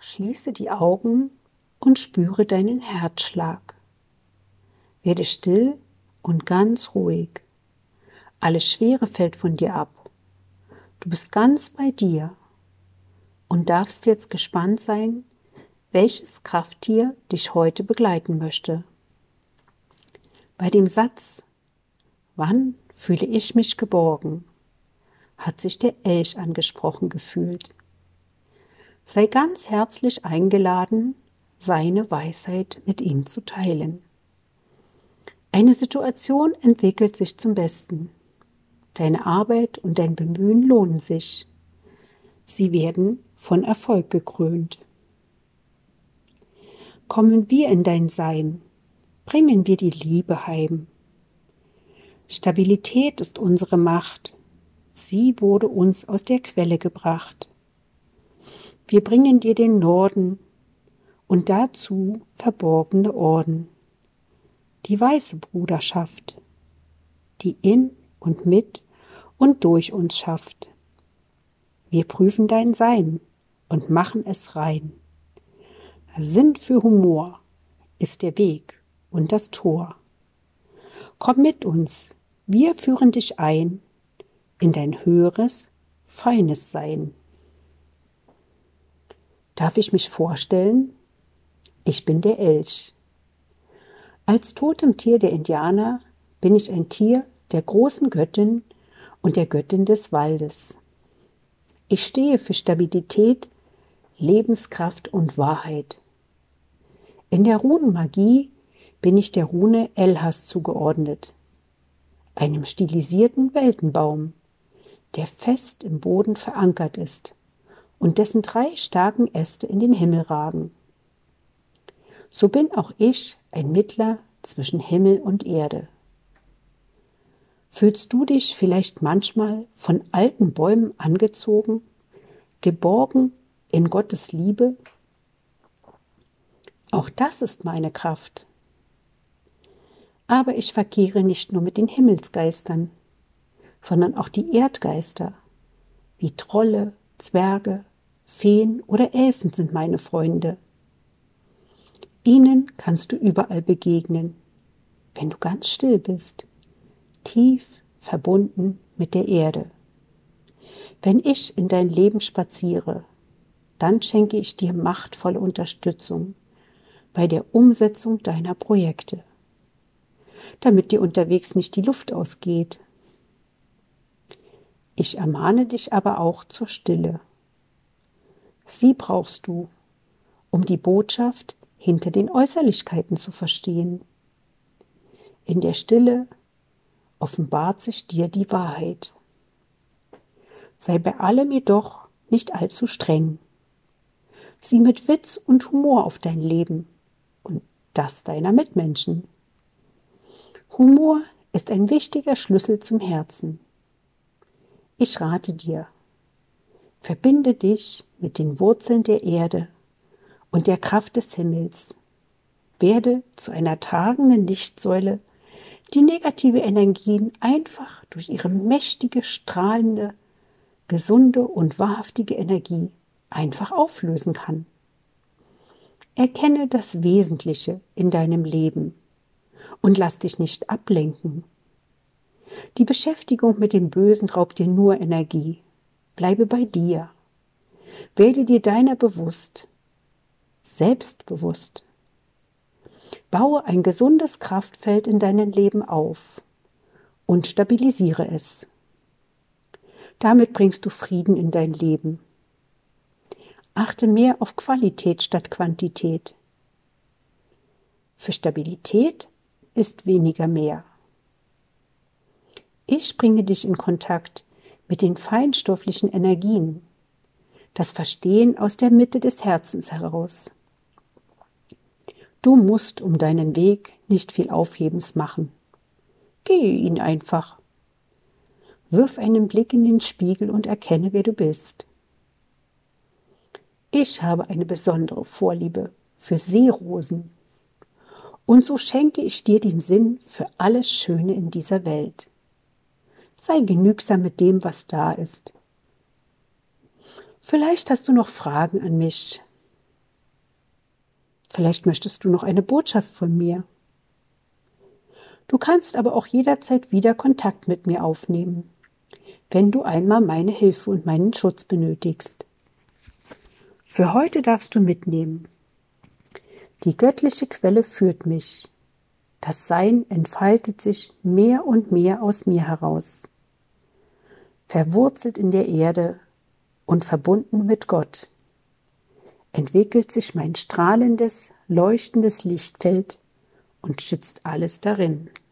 Schließe die Augen und spüre deinen Herzschlag. Werde still und ganz ruhig. Alles Schwere fällt von dir ab. Du bist ganz bei dir und darfst jetzt gespannt sein, welches Krafttier dich heute begleiten möchte. Bei dem Satz, wann fühle ich mich geborgen, hat sich der Elch angesprochen gefühlt. Sei ganz herzlich eingeladen, seine Weisheit mit ihm zu teilen. Eine Situation entwickelt sich zum Besten. Deine Arbeit und dein Bemühen lohnen sich. Sie werden von Erfolg gekrönt. Kommen wir in dein Sein, bringen wir die Liebe heim. Stabilität ist unsere Macht. Sie wurde uns aus der Quelle gebracht. Wir bringen dir den Norden und dazu verborgene Orden. Die weiße Bruderschaft, die in und mit und durch uns schafft. Wir prüfen dein Sein und machen es rein. Sinn für Humor ist der Weg und das Tor. Komm mit uns, wir führen dich ein in dein höheres, feines Sein. Darf ich mich vorstellen? Ich bin der Elch. Als Totemtier der Indianer bin ich ein Tier der großen Göttin und der Göttin des Waldes. Ich stehe für Stabilität, Lebenskraft und Wahrheit. In der Runenmagie bin ich der Rune Elhas zugeordnet, einem stilisierten Weltenbaum, der fest im Boden verankert ist und dessen 3 starken Äste in den Himmel ragen. So bin auch ich ein Mittler zwischen Himmel und Erde. Fühlst du dich vielleicht manchmal von alten Bäumen angezogen, geborgen in Gottes Liebe? Auch das ist meine Kraft. Aber ich verkehre nicht nur mit den Himmelsgeistern, sondern auch die Erdgeister, wie Trolle, Zwerge, Feen oder Elfen sind meine Freunde. Ihnen kannst du überall begegnen, wenn du ganz still bist, tief verbunden mit der Erde. Wenn ich in dein Leben spaziere, dann schenke ich dir machtvolle Unterstützung bei der Umsetzung deiner Projekte, damit dir unterwegs nicht die Luft ausgeht. Ich ermahne dich aber auch zur Stille. Sie brauchst du, um die Botschaft hinter den Äußerlichkeiten zu verstehen. In der Stille offenbart sich dir die Wahrheit. Sei bei allem jedoch nicht allzu streng. Sieh mit Witz und Humor auf dein Leben und das deiner Mitmenschen. Humor ist ein wichtiger Schlüssel zum Herzen. Ich rate dir, verbinde dich mit den Wurzeln der Erde und der Kraft des Himmels. Werde zu einer tragenden Lichtsäule, die negative Energien einfach durch ihre mächtige, strahlende, gesunde und wahrhaftige Energie einfach auflösen kann. Erkenne das Wesentliche in deinem Leben und lass dich nicht ablenken. Die Beschäftigung mit dem Bösen raubt dir nur Energie. Bleibe bei dir. Werde dir deiner bewusst, selbstbewusst. Baue ein gesundes Kraftfeld in deinem Leben auf und stabilisiere es. Damit bringst du Frieden in dein Leben. Achte mehr auf Qualität statt Quantität. Für Stabilität ist weniger mehr. Ich bringe dich in Kontakt mit den feinstofflichen Energien, das Verstehen aus der Mitte des Herzens heraus. Du musst um deinen Weg nicht viel Aufhebens machen. Gehe ihn einfach. Wirf einen Blick in den Spiegel und erkenne, wer du bist. Ich habe eine besondere Vorliebe für Seerosen. Und so schenke ich dir den Sinn für alles Schöne in dieser Welt. Sei genügsam mit dem, was da ist. Vielleicht hast du noch Fragen an mich. Vielleicht möchtest du noch eine Botschaft von mir. Du kannst aber auch jederzeit wieder Kontakt mit mir aufnehmen, wenn du einmal meine Hilfe und meinen Schutz benötigst. Für heute darfst du mitnehmen: Die göttliche Quelle führt mich. Das Sein entfaltet sich mehr und mehr aus mir heraus. Verwurzelt in der Erde und verbunden mit Gott, entwickelt sich mein strahlendes, leuchtendes Lichtfeld und schützt alles darin.